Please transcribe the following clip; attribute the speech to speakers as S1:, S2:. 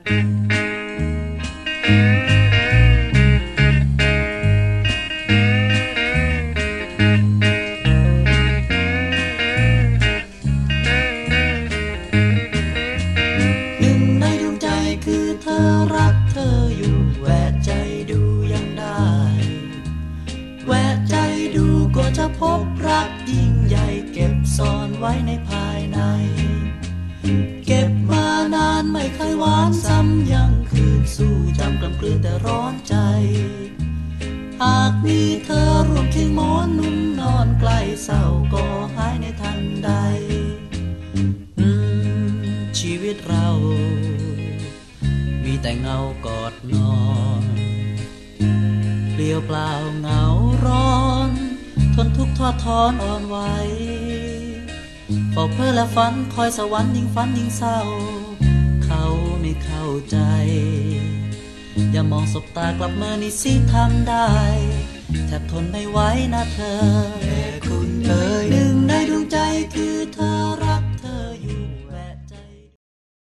S1: รักเธออยู่แวะใจดูยังได้แวะใจดูก็จะพบรักยิ่งใหญ่เก็บซ่อนไว้ในภายในเก็บมานานไม่เคยหวานซ้ำยังคืนสู่จำกลำกลืนแต่ร้อนใจหากมีเธอร่วมเคียงหมอนนุ่มนอนใกล้เศร้าก็หายในทันใดชีวิตเรามีแต่เงากอดนอนเปลี่ยวเปล่าเหงาร้อนทนทุกข์ทอดทอนอ่อนไหวเฝ้าเพ้อและฝันคอยสวรรค์ยิ่งฝันยิ่งเศร้าเขาไม่เข้าใจอย่ามองสบตากลับมานี่สิทำได้แทบทนไม่ไหวนะเธอแค่คุณเอ่ยหนึ่งในดวงใจ